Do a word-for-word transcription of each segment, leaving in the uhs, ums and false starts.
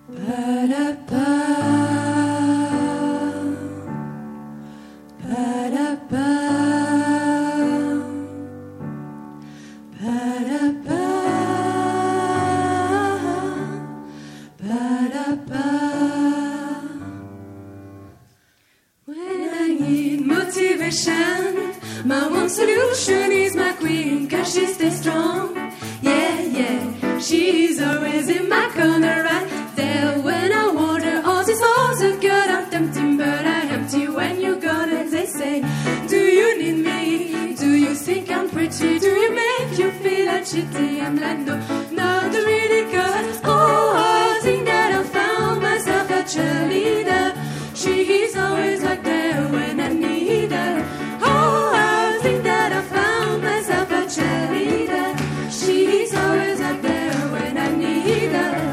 My one solution is my queen, cause she stays strong. Yeah, yeah, she's always in my corner, right there when I want her. All these holes are good, I'm tempting, but I'm empty when you're gone. And they say, do you need me? Do you think I'm pretty? Do you make you feel like shitty? I'm like, no, not really, cause oh, I think that I found myself a cheerleader. She's always like there when I need her. Oh, I think that I found myself a cheerleader. She's always up there when I need her.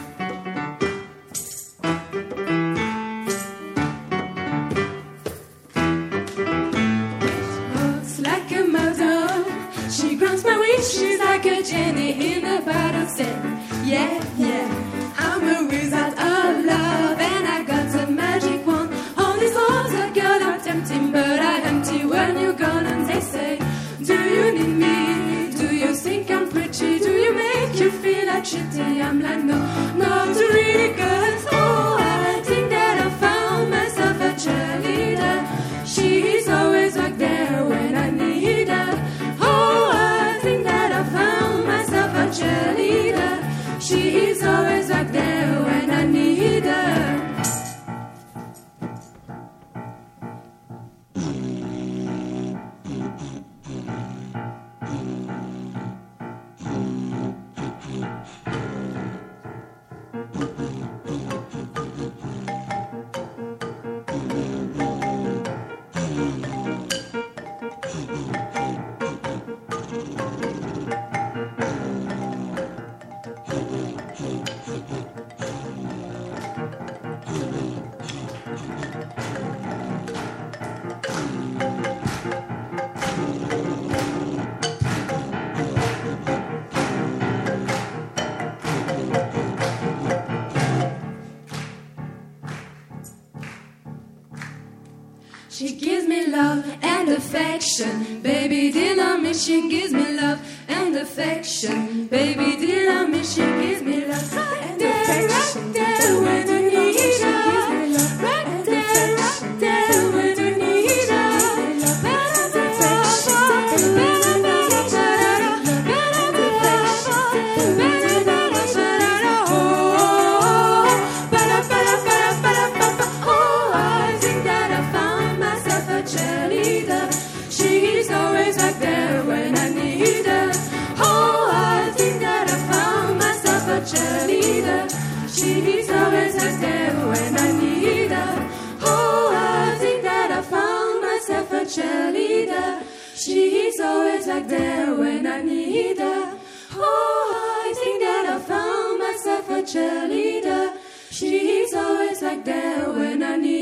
Looks like a model. She grants my wishes like a genie in a bottle. Said, yeah, yeah, I'm a wizard of love, and I got a magic wand. All these holes I got are tempting, but I empty when you're gone. And they say, do you need me? Do you think I'm pretty? Do you make you feel like shitty? I'm like, no, not really, cause oh, I think that I found myself a cheerleader. She's always back there when I need her. Oh, I think that I found myself a cheerleader. She's always back there when I need her. She gives me love and affection. Baby, dear, love me, she gives me love and affection. Baby, dear, love me, she gives me love and affection. Right there when I need her. Right there, right there when I need her. Better than better, better than she's always back there when I need her. Oh, I think that I found myself a cheerleader. She's always back there when I need her. Oh, I think that I found myself a cheerleader. She's always back there when I need her. Oh, I think that I found myself a cheerleader. She's always back there when I need her.